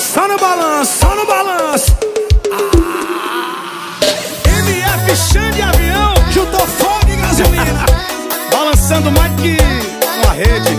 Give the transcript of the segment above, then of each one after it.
Só no balanço, só no balanço. MF Xande de avião, juntou fogo e gasolina. Balançando mais que uma rede.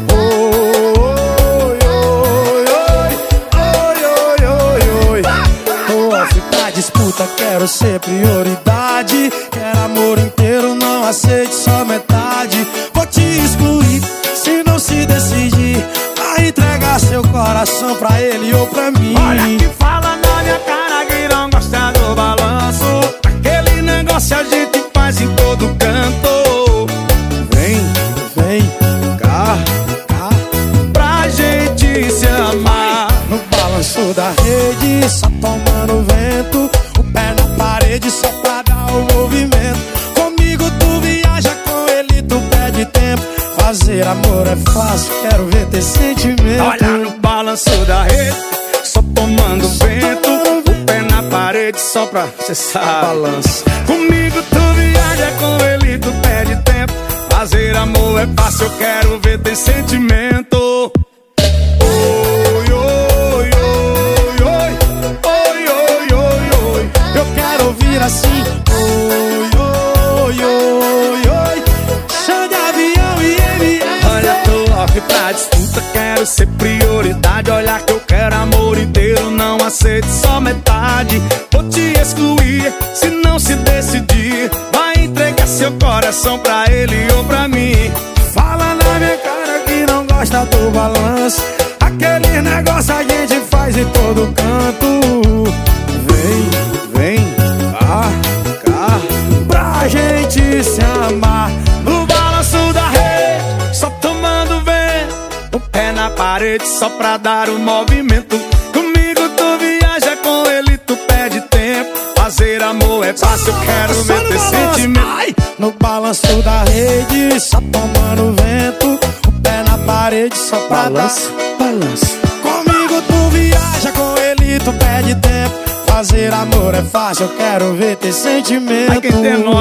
Pra disputa quero ser prioridade. Quero amor inteiro, não aceite só metade. Vou te excluir se não se decidir. Vai entregar seu coração pra ele ou pra mim. Olha que fala na minha cara que não gosta do balanço. Aquele negócio a gente faz em todo canto. Vem, vem cá, cá, pra gente se amar. no balanço da rede, só tomando vento. O pé na parede só pra dar o movimento. Comigo tu viaja, com ele tu perde tempo. Fazer amor é fácil, quero ver ter sentimento. Olha no balanço da rede, só tomando vento. O pé na parede só pra, cê sabe, balanço. Comigo tu viaja, com ele tu perde tempo. Fazer amor é fácil, eu quero ver ter sentimento. Oi, oi, oi, oi, oi, oi, oi, oi. Eu quero ouvir assim. Oi, oi, oi, oi. Xande avião e MF. Olha, tô off pra disputa, quero ser prioridade. Olha que eu quero amor inteiro, não aceito só metade. Vou te excluir se não se decidir. Vai entregar seu coração pra ele ou pra mim. Fala na minha cara que não gosta do balanço. Aquele negócio a gente faz em todo canto. Vem, vem cá, cá, pra gente se amar. No balanço da rede, só tomando vento. O pé na parede só pra dar o movimento. Comigo tu viaja, com ele tu perde tempo. Fazer amor é fácil, eu quero ver ter sentimento. Ai, no balanço da rede, só tomando vento. O pé na parede só pra Balanço, dar. balanço. Comigo tu viaja, com ele tu perde tempo. Fazer amor é fácil, eu quero ver ter sentimento. Ai, quem tem nós